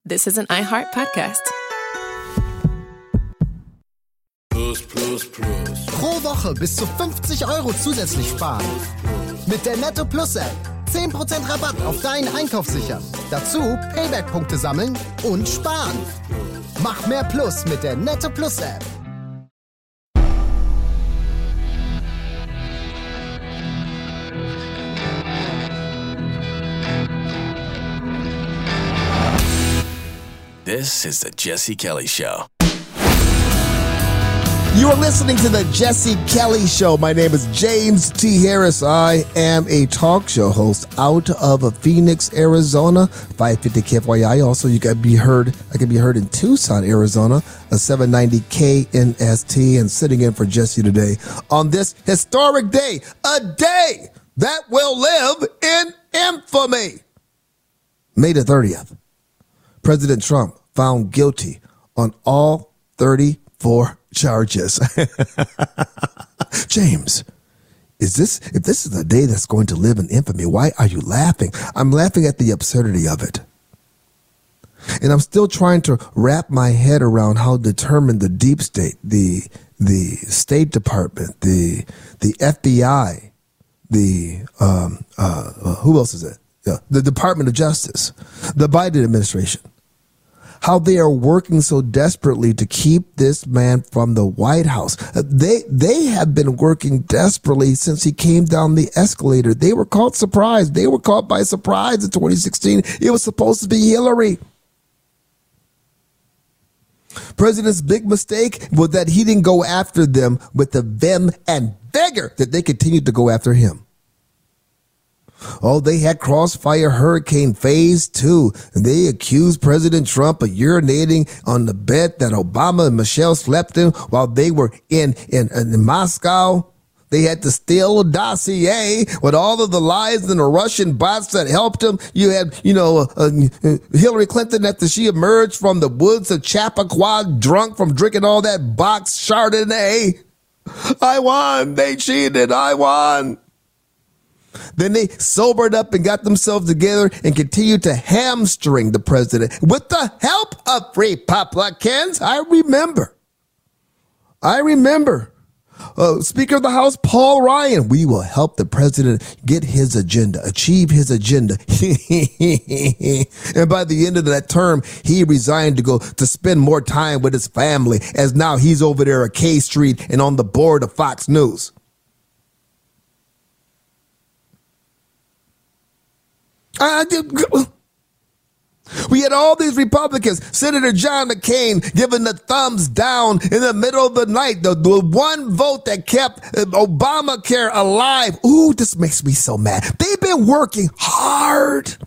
this is an iHeart podcast. Pro Woche bis zu 50 € zusätzlich sparen. Mit der Netto Plus App. 10% Rabatt auf deinen Einkauf sichern. Dazu Payback-Punkte sammeln und sparen. Mach mehr Plus mit der Netto Plus App. This is the Jesse Kelly Show. You are listening to the Jesse Kelly Show. My name is James T. Harris. I am a talk show host out of Phoenix, Arizona. 550 KFYI. Also, I can be heard in Tucson, Arizona, a 790 KNST, and sitting in for Jesse today on this historic day, a day that will live in infamy. May the 30th. President Trump found guilty on all 34 charges. James, if this is the day that's going to live in infamy, why are you laughing? I'm laughing at the absurdity of it. And I'm still trying to wrap my head around how determined the deep state, the State Department, the FBI, who else is it? The Department of Justice, the Biden administration, how they are working so desperately to keep this man from the White House. They have been working desperately since he came down the escalator. They were caught surprised. They were caught by surprise in 2016. It was supposed to be Hillary. President's big mistake was that he didn't go after them with the vim and vigor that they continued to go after him. Oh, they had Crossfire Hurricane Phase 2. They accused President Trump of urinating on the bed that Obama and Michelle slept in while they were in Moscow. They had to steal a dossier with all of the lies and the Russian bots that helped him. You had, Hillary Clinton after she emerged from the woods of Chappaqua drunk from drinking all that box Chardonnay. I won. They cheated. I won. Then they sobered up and got themselves together and continued to hamstring the president with the help of Republicans. I remember. Speaker of the House, Paul Ryan, we will help the president get his agenda, achieve his agenda. And by the end of that term, he resigned to go to spend more time with his family, as now he's over there at K Street and on the board of Fox News. We had all these Republicans, Senator John McCain giving the thumbs down in the middle of the night, the one vote that kept Obamacare alive. Ooh, this makes me so mad. They've been working hard.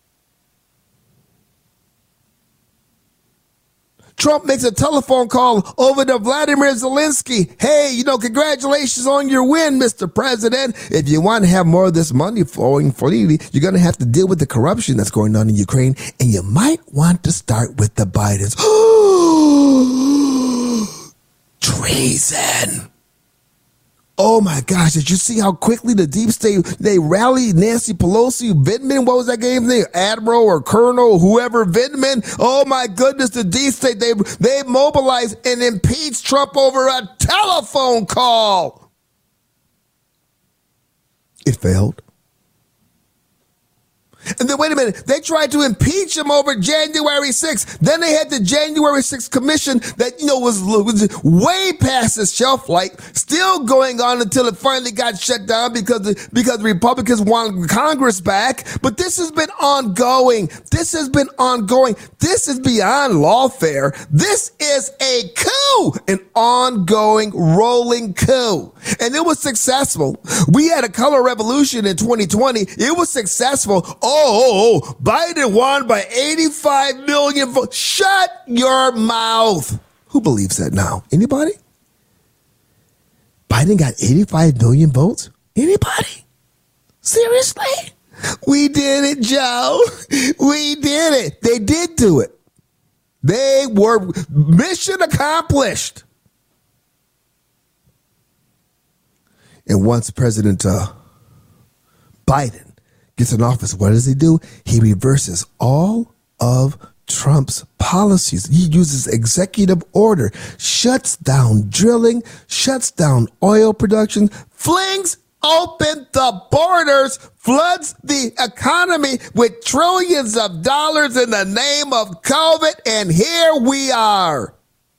Trump makes a telephone call over to Vladimir Zelensky. Hey, congratulations on your win, Mr. President. If you want to have more of this money flowing freely, you're going to have to deal with the corruption that's going on in Ukraine. And you might want to start with the Bidens. Treason. Oh my gosh, did you see how quickly the deep state, they rallied Nancy Pelosi, Vindman, what was that game's name? Admiral or Colonel, whoever, Vindman. Oh my goodness, the deep state, they mobilized and impeached Trump over a telephone call. It failed. And then, wait a minute, they tried to impeach him over January 6th. Then they had the January 6th commission that, was way past its shelf life, still going on until it finally got shut down because Republicans wanted Congress back. But this has been ongoing. This is beyond lawfare. This is a coup, an ongoing rolling coup. And it was successful. We had a color revolution in 2020. It was successful. Oh, Biden won by 85 million votes. Shut your mouth. Who believes that now? Anybody? Biden got 85 million votes? Anybody? Seriously? We did it, Joe. We did it. They did do it. They were mission accomplished. And once President Biden gets in office, what does he do? He reverses all of Trump's policies. He uses executive order, shuts down drilling, shuts down oil production, flings open the borders, floods the economy with trillions of dollars in the name of COVID, and here we are.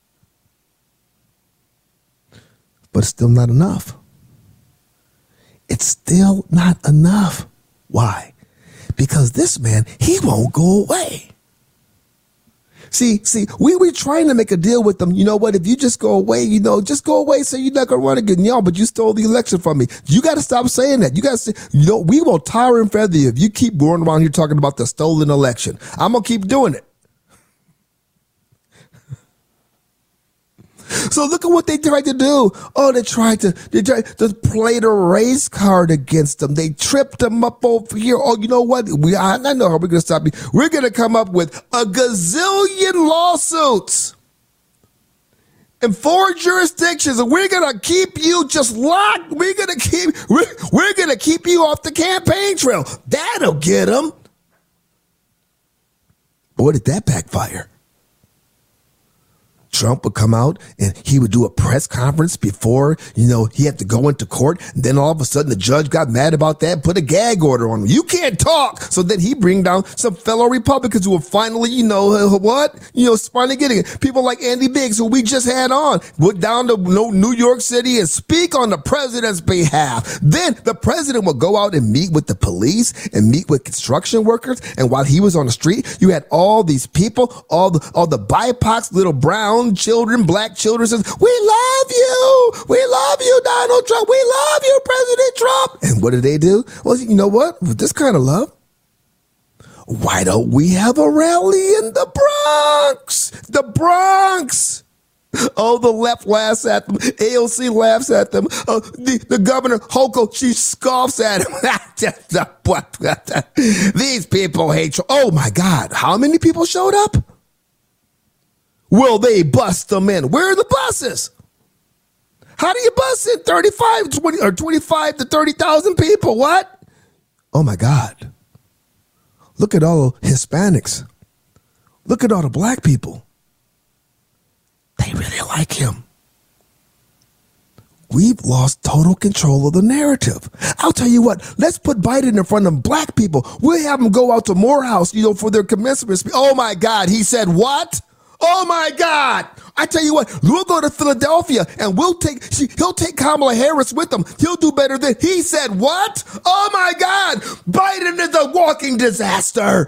But it's still not enough. It's still not enough. Why? Because this man, he won't go away. See, we were trying to make a deal with them. You know what? If you just go away, just go away. Say you're not going to run again. But you stole the election from me. You got to stop saying that. You got to say, we will tire and feather you if you keep going around here talking about the stolen election. I'm going to keep doing it. So look at what they tried to do. Oh, they tried to play the race card against them. They tripped them up over here. Oh, you know what? I know how we're going to stop you. We're going to come up with a gazillion lawsuits in 4 jurisdictions, and we're going to keep you just locked. We're going to keep you off the campaign trail. That'll get them. Boy, did that backfire. Trump would come out and he would do a press conference before, he had to go into court. And then all of a sudden the judge got mad about that and put a gag order on him. You can't talk. So then he bring down some fellow Republicans who will finally, finally getting it. People like Andy Biggs, who we just had on, went down to New York City and speak on the president's behalf. Then the president would go out and meet with the police and meet with construction workers. And while he was on the street, you had all these people, all the BIPOCs, little brown children, black children says, we love you, Donald Trump, we love you, President Trump. And what did they do? Well, you know what? With this kind of love, why don't we have a rally in the Bronx? Oh, the left laughs at them. AOC laughs at them. The governor, Hochul, she scoffs at him. These people hate you. Oh, my God. How many people showed up? Will they bust them in? Where are the buses? How do you bus in 25 to 30,000 people? What? Oh, my God. Look at all the Hispanics. Look at all the black people. They really like him. We've lost total control of the narrative. I'll tell you what, let's put Biden in front of black people. We'll have them go out to Morehouse, for their commencement speech. Oh, my God. He said what? Oh, my God. I tell you what, we'll go to Philadelphia and he'll take Kamala Harris with him. He'll do better than he said. What? Oh, my God. Biden is a walking disaster.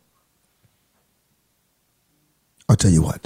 I'll tell you what.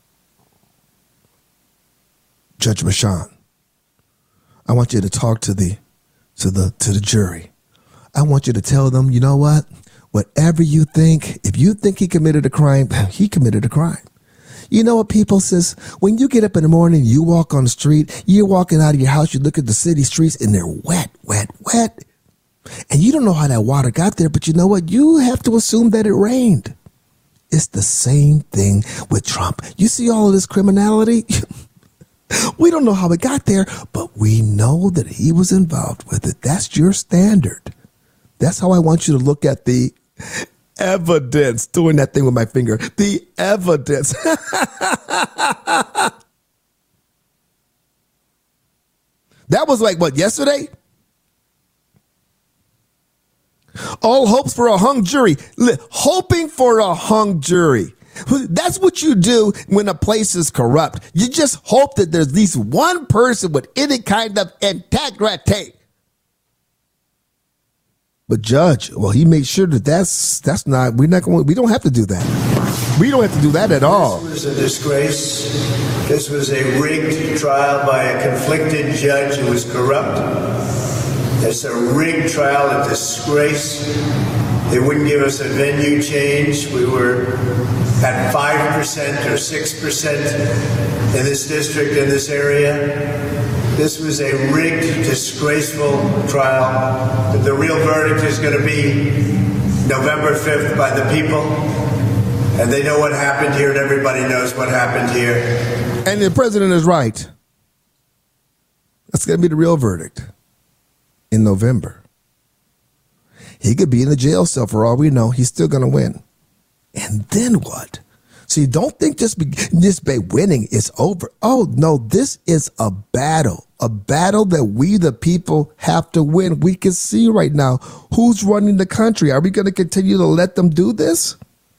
Judge Merchan, I want you to talk to the jury. I want you to tell them, you know what? Whatever you think, if you think he committed a crime, he committed a crime. You know what people says? When you get up in the morning, you walk on the street, you're walking out of your house, you look at the city streets and they're wet. And you don't know how that water got there, but you know what? You have to assume that it rained. It's the same thing with Trump. You see all of this criminality? We don't know how it got there, but we know that he was involved with it. That's your standard. That's how I want you to look at the evidence. Doing that thing with my finger. The evidence. That was like, what, yesterday? All hopes for a hung jury. Hoping for a hung jury. That's what you do when a place is corrupt. You just hope that there's at least one person with any kind of integrity. But Judge, well, he made sure that that's not, we don't have to do that. We don't have to do that at all. This was a disgrace. This was a rigged trial by a conflicted judge who was corrupt. It's a rigged trial, a disgrace. They wouldn't give us a venue change. We were at 5% or 6% in this district, in this area. This was a rigged, disgraceful trial. The real verdict is going to be November 5th by the people. And they know what happened here, and everybody knows what happened here. And the president is right. That's going to be the real verdict in November. He could be in the jail cell for all we know. He's still going to win. And then what? See, don't think just by winning is over. Oh, no, this is a battle that we, the people, have to win. We can see right now who's running the country. Are we going to continue to let them do this?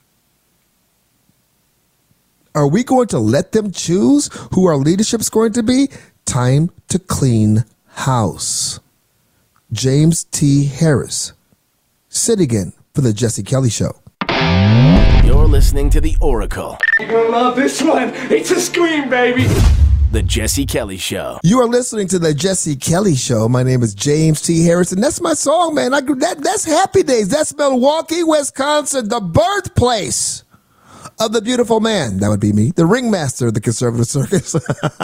Are we going to let them choose who our leadership is going to be? Time to clean house. James T. Harris, sitting in for the Jesse Kelly Show. You're listening to The Oracle. You're gonna love this one. It's a scream, baby. The Jesse Kelly Show. You are listening to the Jesse Kelly Show. My name is James T. Harris, and that's my song, man. That's Happy Days. That's Milwaukee, Wisconsin, the birthplace of the beautiful man. That would be me, the ringmaster of the conservative circus.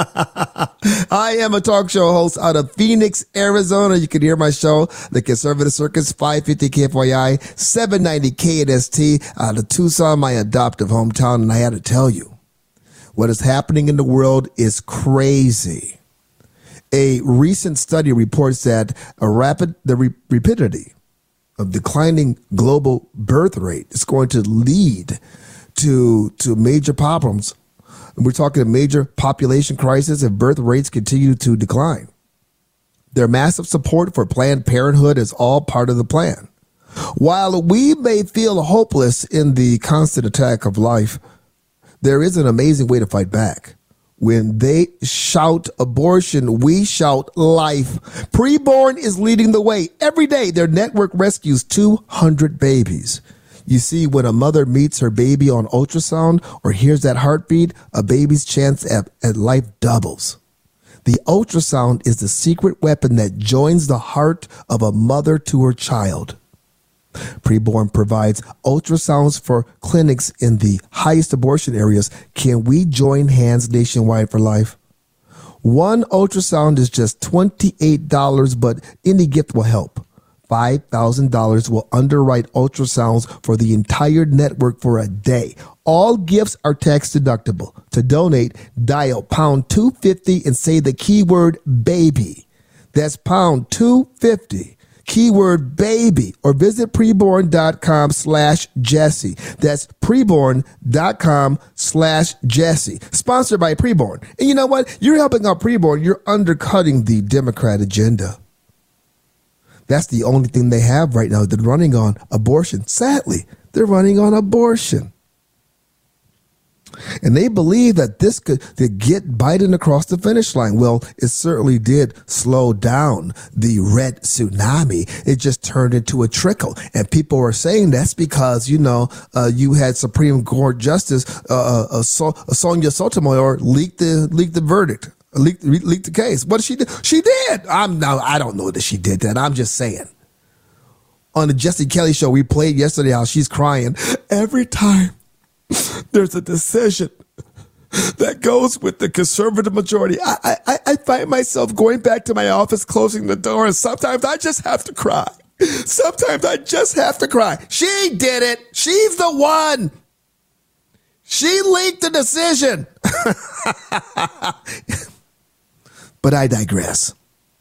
I am a talk show host out of Phoenix, Arizona. You can hear my show, The Conservative Circus, 550 KFYI, 790 KNST, out of Tucson, my adoptive hometown. And I had to tell you, what is happening in the world is crazy. A recent study reports that the rapidity of declining global birth rate is going to lead to major problems. We're talking a major population crisis if birth rates continue to decline. Their massive support for Planned Parenthood is all part of the plan. While we may feel hopeless in the constant attack of life, there is an amazing way to fight back. When they shout abortion, we shout life. Preborn is leading the way. Every day, their network rescues 200 babies. You see, when a mother meets her baby on ultrasound or hears that heartbeat, a baby's chance at life doubles. The ultrasound is the secret weapon that joins the heart of a mother to her child. Preborn provides ultrasounds for clinics in the highest abortion areas. Can we join hands nationwide for life? One ultrasound is just $28, but any gift will help. $5,000 will underwrite ultrasounds for the entire network for a day. All gifts are tax deductible. To donate, dial pound 250 and say the keyword baby. That's pound 250, keyword baby, or visit preborn.com/Jesse. That's preborn.com/Jesse. Sponsored by Preborn. And you know what? You're helping out Preborn. You're undercutting the Democrat agenda. That's the only thing they have right now. They're running on abortion. Sadly, they're running on abortion. And they believe that this could get Biden across the finish line. Well, it certainly did slow down the red tsunami. It just turned into a trickle. And people are saying that's because, you had Supreme Court Justice Sonia Sotomayor leak the verdict. Leaked the case. What did she do? She did. I don't know that she did that. I'm just saying. On the Jesse Kelly Show, we played yesterday how she's crying every time there's a decision that goes with the conservative majority. I find myself going back to my office, closing the door, and sometimes I just have to cry. Sometimes I just have to cry. She did it. She's the one. She leaked the decision. But I digress.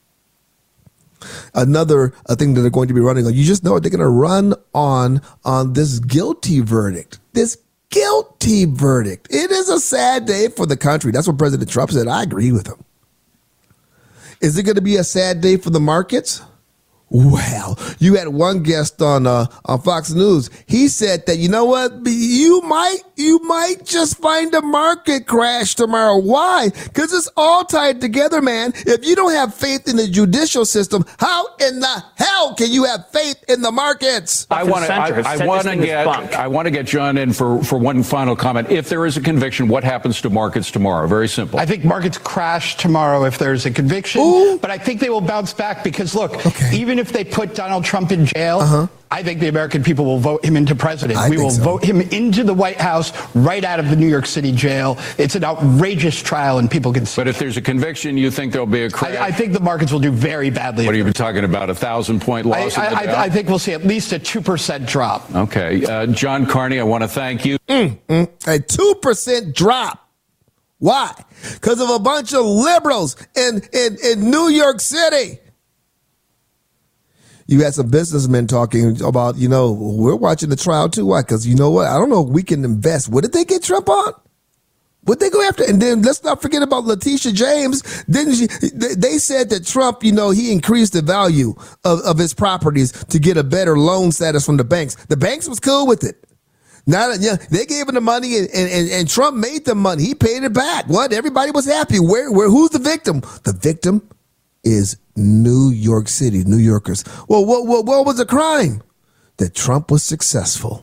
Another thing that they're going to be running on, you just know they're going to run on this guilty verdict. This guilty verdict. It is a sad day for the country. That's what President Trump said. I agree with him. Is it going to be a sad day for the markets? Well, you had one guest on Fox News. He said that, you know what, you might just find a market crash tomorrow. Why? Because it's all tied together, man. If you don't have faith in the judicial system, how in the hell can you have faith in the markets? I want to get John in for one final comment. If there is a conviction, what happens to markets tomorrow? Very simple. I think markets crash tomorrow if there's a conviction. Ooh. But I think they will bounce back because, look, even if they put Donald Trump in jail, I think the American people will vote him into president. We will vote him into the White House right out of the New York City jail. It's an outrageous trial, and people can see. But if there's a conviction, you think there'll be a crash? I think the markets will do very badly. What are you talking about, 1,000-point loss? I think we'll see at least a 2% drop. Okay. John Carney, I want to thank you. A 2% drop. Why? Because of a bunch of liberals in New York City. You had some businessmen talking about, we're watching the trial too. Why? Because you know what? I don't know if we can invest. What did they get Trump on? What they go after? And then let's not forget about Letitia James. Didn't she? They said that Trump, he increased the value of his properties to get a better loan status from the banks. The banks was cool with it. Now, they gave him the money and Trump made the money. He paid it back. What? Everybody was happy. Who's the victim? The victim is New York City, New Yorkers. Well, what was the crime? That Trump was successful.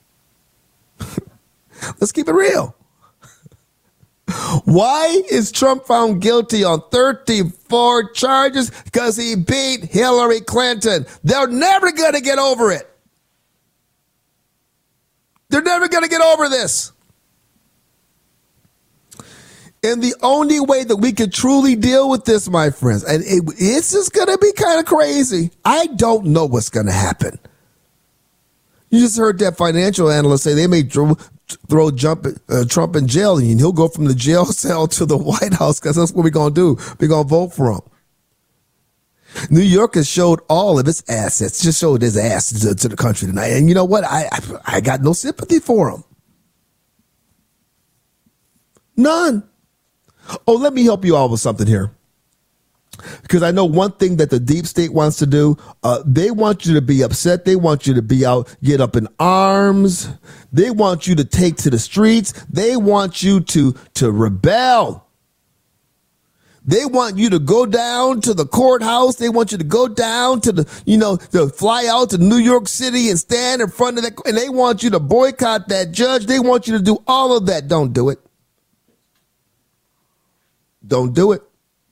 Let's keep it real. Why is Trump found guilty on 34 charges? Because he beat Hillary Clinton. They're never going to get over it. They're never going to get over this. And the only way that we can truly deal with this, my friends, and it's just going to be kind of crazy. I don't know what's going to happen. You just heard that financial analyst say they may throw Trump in jail, and he'll go from the jail cell to the White House because that's what we're going to do. We're going to vote for him. New York has showed all of its assets, just showed his ass to the country tonight. And you know what? I got no sympathy for him. None. Oh, let me help you all with something here. Because I know one thing that the deep state wants to do, they want you to be upset. They want you to be out, get up in arms. They want you to take to the streets. They want you to rebel. They want you to go down to the courthouse. They want you to go down to to fly out to New York City and stand in front of that. And they want you to boycott that judge. They want you to do all of that. Don't do it. Don't do it.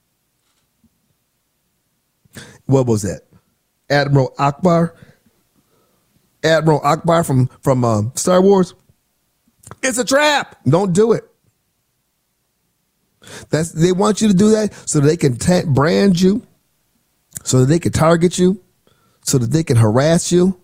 What was that? Admiral Akbar from Star Wars. It's a trap. Don't do it. They want you to do that so they can brand you, so that they can target you, so that they can harass you.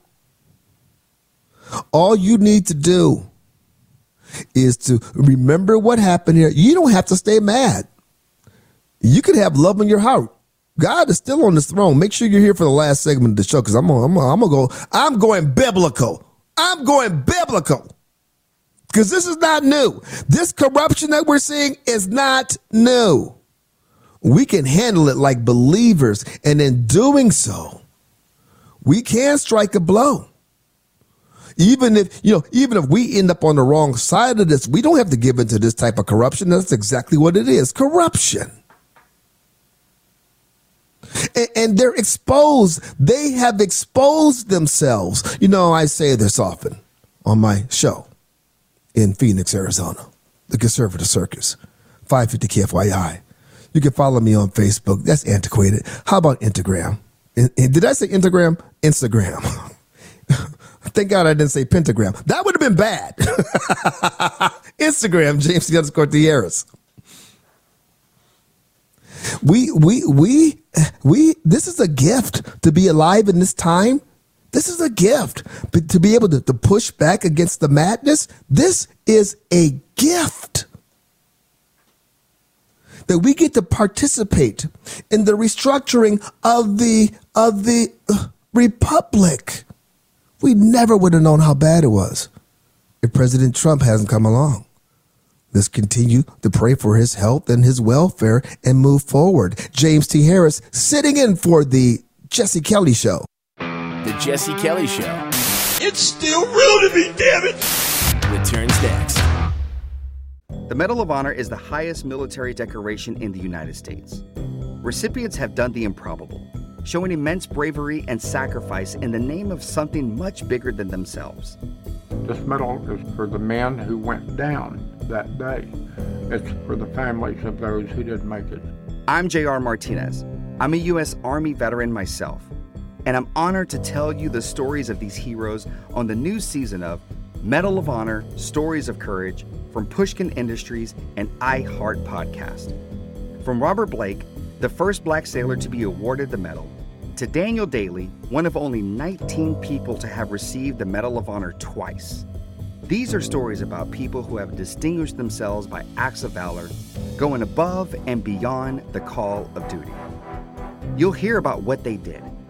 All you need to do is to remember what happened here. You don't have to stay mad. You can have love in your heart. God is still on this throne. Make sure you're here for the last segment of the show because I'm going biblical. I'm going biblical. Because this is not new. This corruption that we're seeing is not new. We can handle it like believers. And in doing so, we can strike a blow. Even if we end up on the wrong side of this, we don't have to give into this type of corruption. That's exactly what it is. Corruption. And they're exposed. They have exposed themselves. I say this often on my show. In Phoenix, Arizona, the Conservative Circus, 550 KFYI. You can follow me on Facebook. That's antiquated. How about Instagram? Did I say Instagram? Instagram. Thank God I didn't say pentagram. That would have been bad. Instagram, James_Thieres. This is a gift to be alive in this time. This is a gift, but to be able to push back against the madness. This is a gift that we get to participate in the restructuring of the republic. We never would have known how bad it was if President Trump hasn't come along. Let's continue to pray for his health and his welfare and move forward. James T. Harris sitting in for the Jesse Kelly Show. The Jesse Kelly Show. It's still real to me, damn it! Returns next. The Medal of Honor is the highest military decoration in the United States. Recipients have done the improbable, showing immense bravery and sacrifice in the name of something much bigger than themselves. This medal is for the men who went down that day. It's for the families of those who didn't make it. I'm J.R. Martinez. I'm a U.S. Army veteran myself, and I'm honored to tell you the stories of these heroes on the new season of Medal of Honor, Stories of Courage from Pushkin Industries and iHeart Podcast. From Robert Blake, the first black sailor to be awarded the medal, to Daniel Daly, one of only 19 people to have received the Medal of Honor twice. These are stories about people who have distinguished themselves by acts of valor, going above and beyond the call of duty. You'll hear about what they did,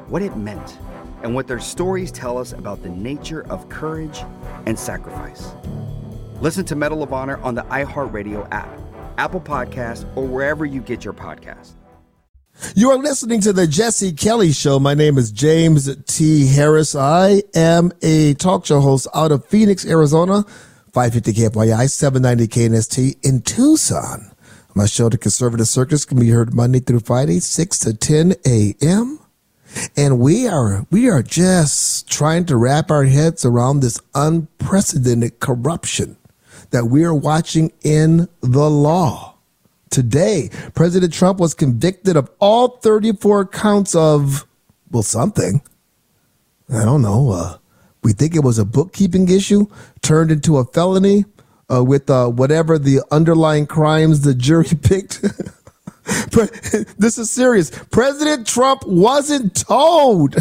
what it meant, and what their stories tell us about the nature of courage and sacrifice. Listen to Medal of Honor on the iHeartRadio app, Apple Podcasts, or wherever you get your podcasts. You are listening to the Jesse Kelly Show. My name is James T. Harris. I am a talk show host out of Phoenix, Arizona, 550 KFYI, 790 KNST in Tucson. My show, The Conservative Circus, can be heard Monday through Friday, 6 to 10 a.m. And we are just trying to wrap our heads around this unprecedented corruption that we are watching in the law. Today, President Trump was convicted of all 34 counts of, well, something. I don't know. We think it was a bookkeeping issue turned into a felony with whatever the underlying crimes the jury picked. This is serious. President Trump wasn't told.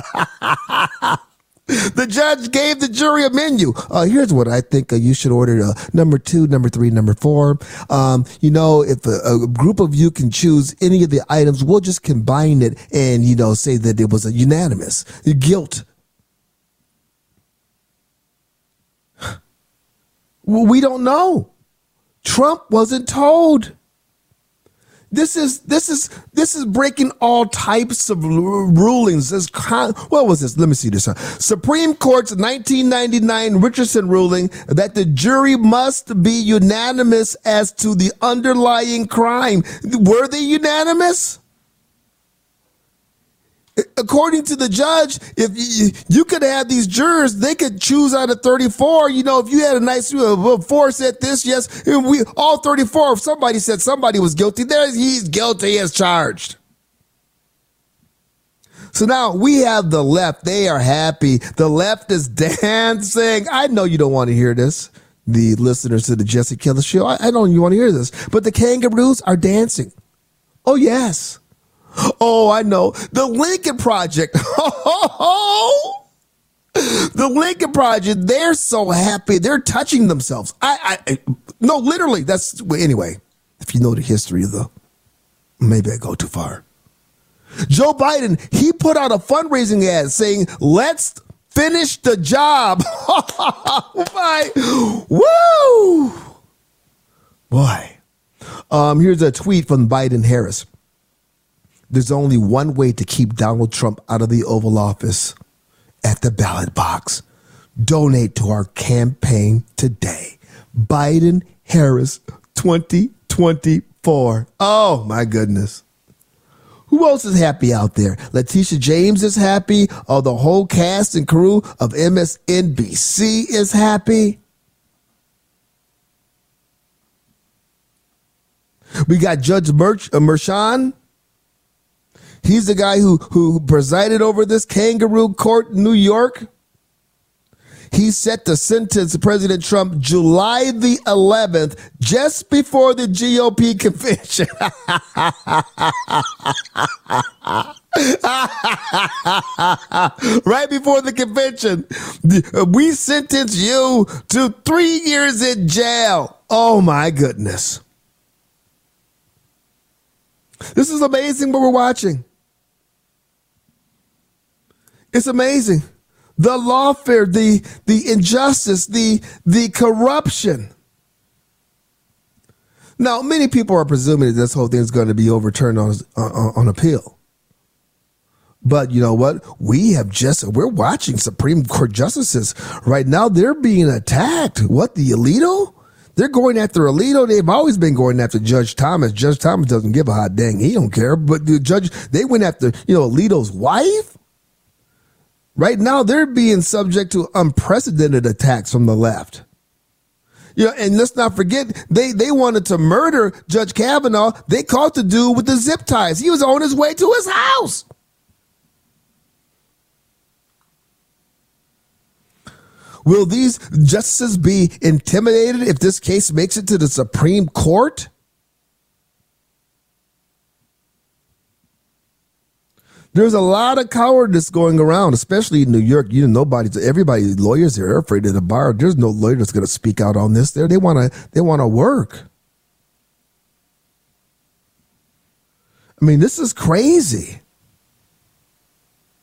The judge gave the jury a menu. Here's what I think you should order. Number 2, number 3, number 4. If a group of you can choose any of the items, we'll just combine it and, say that it was a unanimous guilt. We don't know. Trump wasn't told. This is breaking all types of rulings. What was this? Let me see this. Supreme Court's 1999 Richardson ruling that the jury must be unanimous as to the underlying crime. Were they unanimous? According to the judge, if you could have these jurors, they could choose out of 34. If you had a nice 4 said this, yes, we all 34. If somebody said somebody was guilty, he's guilty as charged. So now we have the left. They are happy. The left is dancing. I know you don't want to hear this, the listeners to the Jesse Kelly Show. I know you want to hear this, but the kangaroos are dancing. Oh, yes. Oh, I know. The Lincoln Project. The Lincoln Project. They're so happy. They're touching themselves. No, literally. Anyway, if you know the history of maybe I go too far. Joe Biden, he put out a fundraising ad saying, let's finish the job. Woo! Boy. Here's a tweet from Biden Harris. There's only one way to keep Donald Trump out of the Oval Office: at the ballot box. Donate to our campaign today. Biden Harris 2024. Oh, my goodness. Who else is happy out there? Letitia James is happy. Oh, the whole cast and crew of MSNBC is happy. We got Judge Merchan. He's the guy who presided over this kangaroo court in New York. He set to sentence President Trump July the 11th, just before the GOP convention. Right before the convention. We sentence you to 3 years in jail. Oh, my goodness. This is amazing what we're watching. It's amazing. The lawfare, the injustice, the corruption. Now, many people are presuming that this whole thing is going to be overturned on appeal. But you know what? We're watching Supreme Court justices right now. They're being attacked. What, the Alito? They're going after Alito. They've always been going after Judge Thomas. Judge Thomas doesn't give a hot dang. He don't care. But they went after, Alito's wife. Right now, they're being subject to unprecedented attacks from the left. And let's not forget, they wanted to murder Judge Kavanaugh. They caught the dude with the zip ties. He was on his way to his house. Will these justices be intimidated if this case makes it to the Supreme Court? There's a lot of cowardice going around, especially in New York. Lawyers are afraid of the bar. There's no lawyer that's going to speak out on this. They want to work. I mean, this is crazy.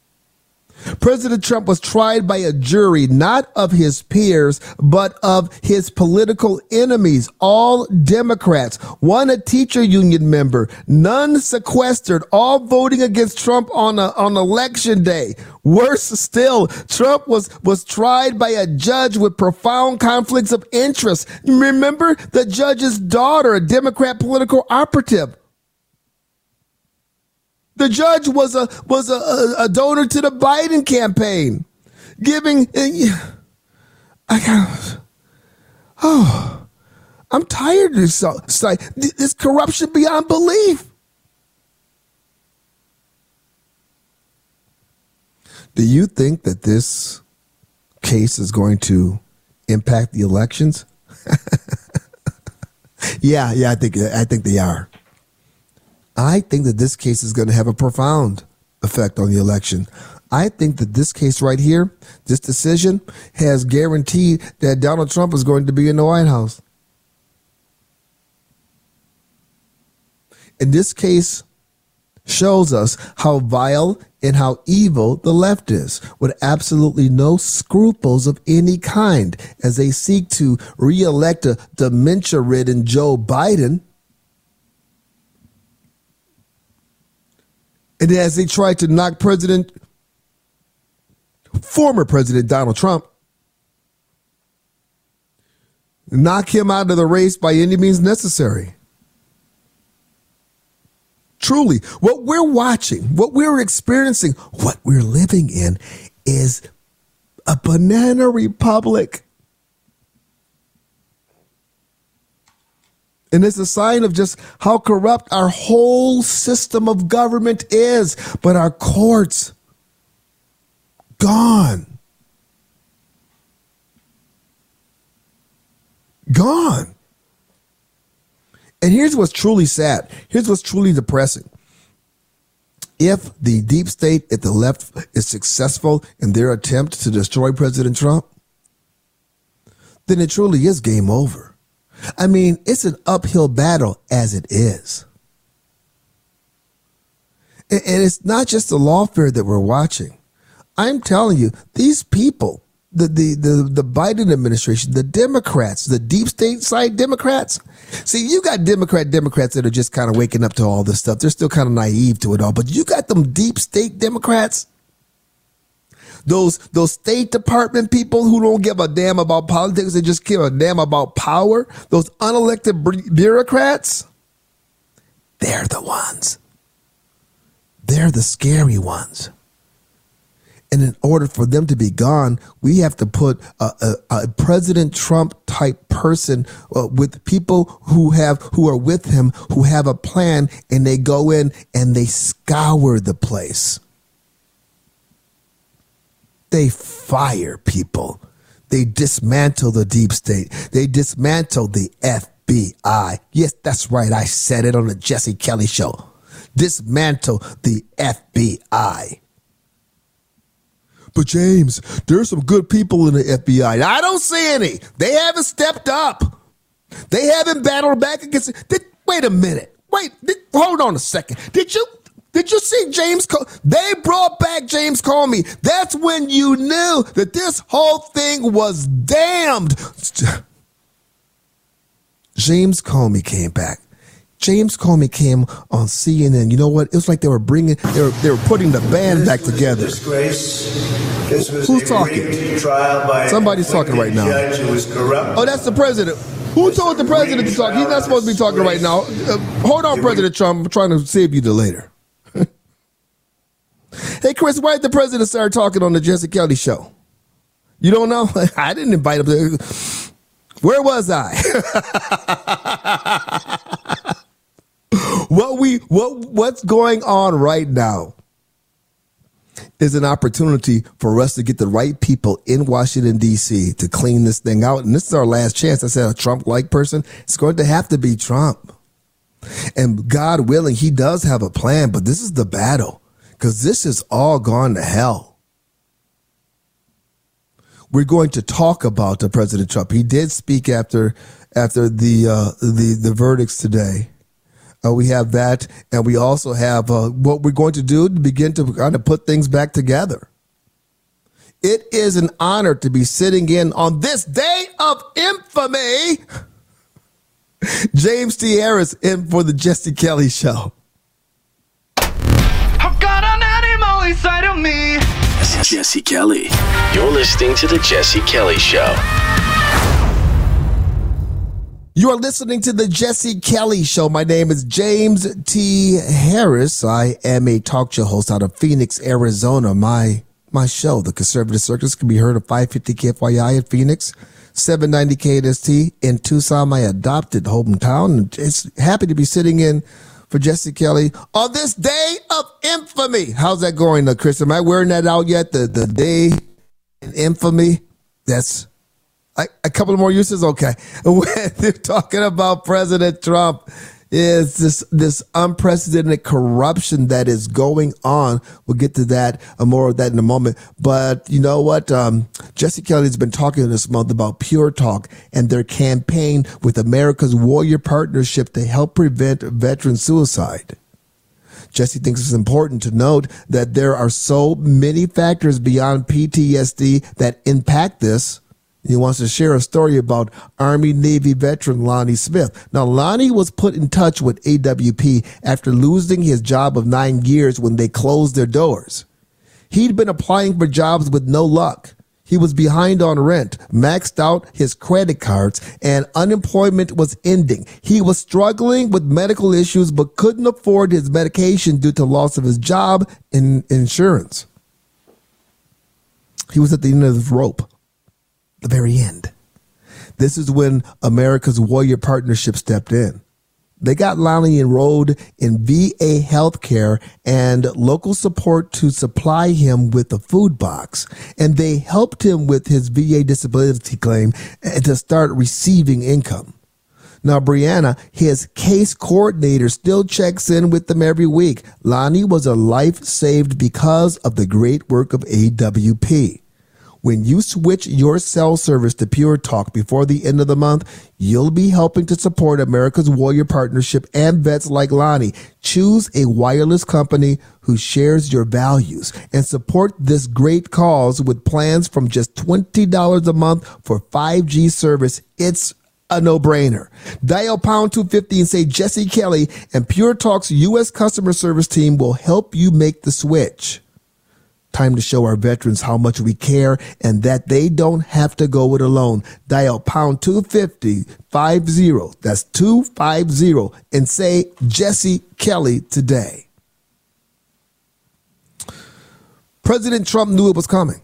President Trump was tried by a jury, not of his peers, but of his political enemies, all Democrats, one a teacher union member, none sequestered, all voting against Trump on election day. Worse still, Trump was tried by a judge with profound conflicts of interest. Remember the judge's daughter, a Democrat political operative. The judge was a donor to the Biden campaign, giving. I'm tired of this. It's like this corruption beyond belief. Do you think that this case is going to impact the elections? Yeah, I think they are. I think that this case is going to have a profound effect on the election. I think that this case right here, this decision, has guaranteed that Donald Trump is going to be in the White House. And this case shows us how vile and how evil the left is, with absolutely no scruples of any kind as they seek to reelect a dementia-ridden Joe Biden. And as they try to knock former President Donald Trump, knock him out of the race by any means necessary. Truly, what we're watching, what we're experiencing, what we're living in is a banana republic. And it's a sign of just how corrupt our whole system of government is. But our courts, gone. Gone. And here's what's truly sad. Here's what's truly depressing. If the deep state, if the left is successful in their attempt to destroy President Trump, then it truly is game over. I mean, it's an uphill battle as it is. And it's not just the lawfare that we're watching. I'm telling you, these people, the Biden administration, the Democrats, the deep state side Democrats. See, you got Democrats that are just kind of waking up to all this stuff. They're still kind of naive to it all. But you got them deep state Democrats. Those State Department people who don't give a damn about politics, they just give a damn about power. Those unelected bureaucrats, they're the ones. They're the scary ones. And in order for them to be gone, we have to put a President Trump type person with people who are with him, who have a plan, and they go in and they scour the place. They fire people. They dismantle the deep state. They dismantle the FBI. Yes, that's right. I said it on the Jesse Kelly Show. Dismantle the FBI. But James, there's some good people in the FBI. I don't see any. They haven't stepped up. They haven't battled back against it. Wait a minute. Hold on a second. Did you see James Comey? They brought back James Comey. That's when you knew that this whole thing was damned. James Comey came back. James Comey came on CNN. You know what? It was like they were putting the band back together. Who's talking? Somebody's talking right now. Oh, that's the president. Who told the president to talk? He's not supposed to be talking right now. Hold on, President Trump. I'm trying to save you the later. Hey, Chris, why did the president start talking on the Jesse Kelly Show? You don't know? I didn't invite him. Where was I? What's going on right now is an opportunity for us to get the right people in Washington, D.C. to clean this thing out. And this is our last chance. I said a Trump-like person. It's going to have to be Trump. And God willing, he does have a plan, but this is the battle. Because this is all gone to hell. We're going to talk about President Trump. He did speak after the verdicts today. We have that, and we also have what we're going to do to begin to kind of put things back together. It is an honor to be sitting in on this day of infamy. James T. Harris in for the Jesse Kelly Show. I've got an animal inside of me. Jesse Kelly. You're listening to the Jesse Kelly Show. You are listening to the Jesse Kelly Show. My name is James T. Harris. I am a talk show host out of Phoenix, Arizona. My show, The Conservative Circus, can be heard at 550 KFYI in Phoenix, 790 KNST in Tucson, my adopted hometown. It's happy to be sitting in for Jesse Kelly on this day of infamy. How's that going, Chris? Am I wearing that out yet? The day in infamy? That's a couple of more uses? Okay. When they're talking about President Trump, is this unprecedented corruption that is going on. We'll get to that, more of that in a moment. But you know what? Jesse Kelly has been talking this month about Pure Talk and their campaign with America's Warrior Partnership to help prevent veteran suicide. Jesse thinks it's important to note that there are so many factors beyond PTSD that impact this. He wants to share a story about Army-Navy veteran Lonnie Smith. Now, Lonnie was put in touch with AWP after losing his job of 9 years when they closed their doors. He'd been applying for jobs with no luck. He was behind on rent, maxed out his credit cards, and unemployment was ending. He was struggling with medical issues but couldn't afford his medication due to loss of his job and insurance. He was at the end of his rope. The very end. This is when America's Warrior Partnership stepped in. They got Lonnie enrolled in VA healthcare and local support to supply him with a food box. And they helped him with his VA disability claim and to start receiving income. Now, Brianna, his case coordinator, still checks in with them every week. Lonnie was a life saved because of the great work of AWP. When you switch your cell service to Pure Talk before the end of the month, you'll be helping to support America's Warrior Partnership and vets like Lonnie. Choose a wireless company who shares your values and support this great cause with plans from just $20 a month for 5G service. It's a no-brainer. Dial pound 250 and say Jesse Kelly, and Pure Talk's U.S. customer service team will help you make the switch. Time to show our veterans how much we care and that they don't have to go it alone. Dial pound 250 50. That's 250 and say Jesse Kelly today. President Trump knew it was coming.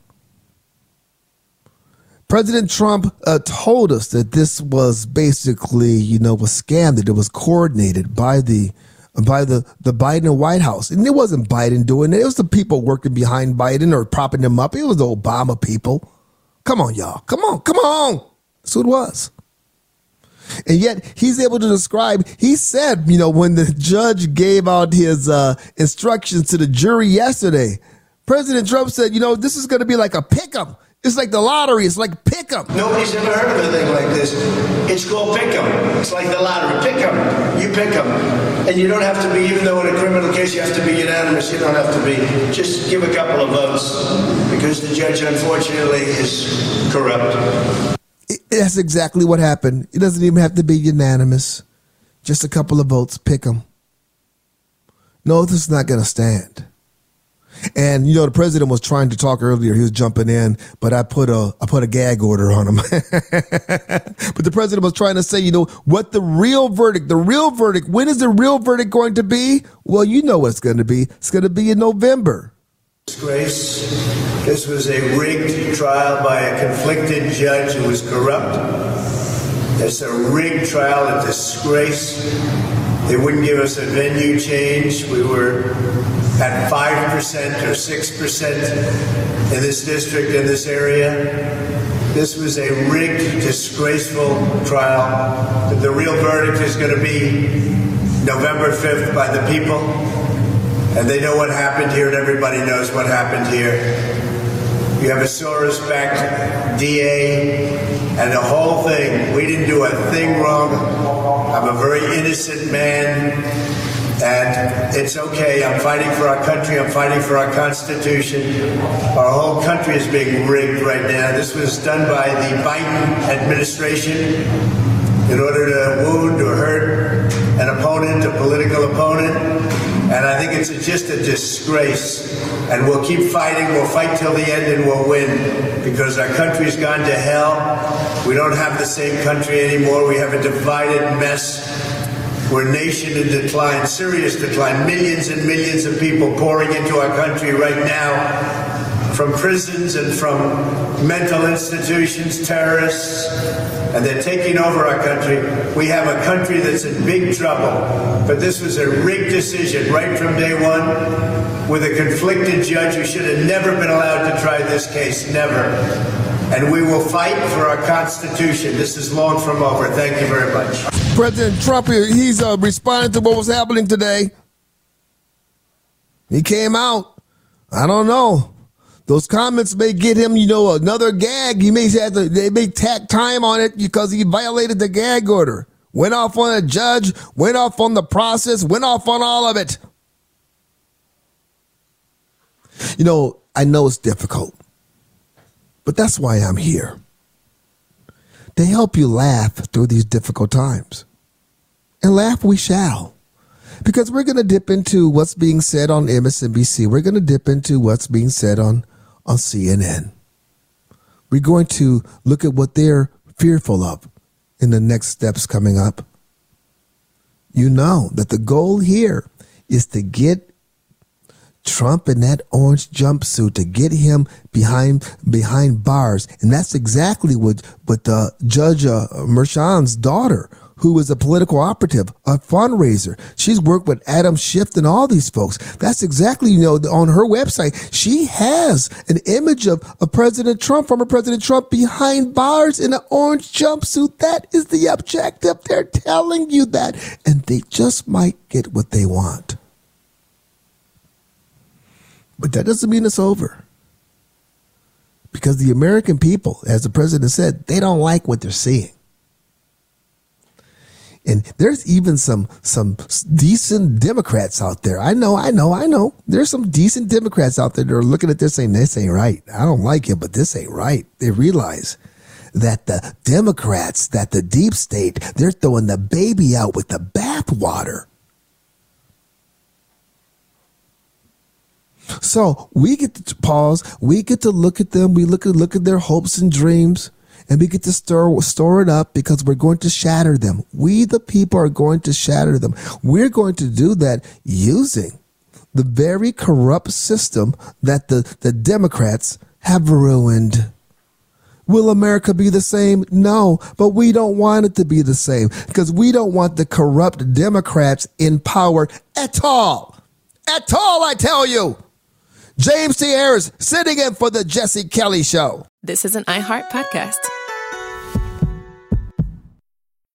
President Trump told us that this was basically, a scam, that it was coordinated by the Biden White House. And it wasn't Biden doing it. It was the people working behind Biden or propping him up. It was the Obama people. Come on, y'all. Come on. That's what it was. And yet he's able to describe, he said, when the judge gave out his instructions to the jury yesterday, President Trump said, this is going to be like a pick'em. It's like the lottery. It's like pick'em. Nobody's ever heard of a thing like this. It's called pick'em. It's like the lottery. Pick'em. You pick 'em. And you don't have to be, even though in a criminal case you have to be unanimous, you don't have to be. Just give a couple of votes because the judge, unfortunately, is corrupt. That's exactly what happened. It doesn't even have to be unanimous. Just a couple of votes. Pick 'em. No, this is not going to stand. And, the president was trying to talk earlier. He was jumping in, but I put a gag order on him. But the president was trying to say, what the real verdict, when is the real verdict going to be? Well, you know what it's going to be. It's going to be in November. Disgrace. This was a rigged trial by a conflicted judge who was corrupt. It's a rigged trial, a disgrace. They wouldn't give us a venue change. We were at 5% or 6% in this district, in this area. This was a rigged, disgraceful trial. The real verdict is going to be November 5th by the people. And they know what happened here, and everybody knows what happened here. You have a Soros-backed DA, and the whole thing, we didn't do a thing wrong. I'm a very innocent man. And it's okay. I'm fighting for our country. I'm fighting for our Constitution. Our whole country is being rigged right now. This was done by the Biden administration in order to wound or hurt an opponent, a political opponent. And I think it's just a disgrace. And we'll keep fighting. We'll fight till the end and we'll win because our country's gone to hell. We don't have the same country anymore. We have a divided mess. We're a nation in decline, serious decline. Millions and millions of people pouring into our country right now from prisons and from mental institutions, terrorists, and they're taking over our country. We have a country that's in big trouble. But this was a rigged decision right from day one with a conflicted judge who should have never been allowed to try this case, never. And we will fight for our Constitution. This is long from over. Thank you very much. President Trump, he's responding to what was happening today. He came out. I don't know. Those comments may get him, another gag. They may tack time on it because he violated the gag order. Went off on a judge, went off on the process, went off on all of it. I know it's difficult, but that's why I'm here. To help you laugh through these difficult times. And laugh we shall. Because we're going to dip into what's being said on MSNBC. We're going to dip into what's being said on CNN. We're going to look at what they're fearful of in the next steps coming up. You know that the goal here is to get Trump in that orange jumpsuit, to get him behind bars. And that's exactly what Judge Merchan's daughter, who is a political operative, a fundraiser. She's worked with Adam Schiff and all these folks. That's exactly, on her website, she has an image of President Trump, former President Trump, behind bars in an orange jumpsuit. That is the objective. They're telling you that. And they just might get what they want. But that doesn't mean it's over. Because the American people, as the president said, they don't like what they're seeing. And there's even some decent Democrats out there. I know. There's some decent Democrats out there that are looking at this saying, this ain't right. I don't like it, but this ain't right. They realize that the Democrats, that the deep state, they're throwing the baby out with the bathwater. So we get to pause. We get to look at them. We look at their hopes and dreams, and we get to store it up because we're going to shatter them. We, the people, are going to shatter them. We're going to do that using the very corrupt system that the Democrats have ruined. Will America be the same? No, but we don't want it to be the same because we don't want the corrupt Democrats in power at all. At all, I tell you. James T. Harris sitting in for the Jesse Kelly Show. This is an iHeart podcast.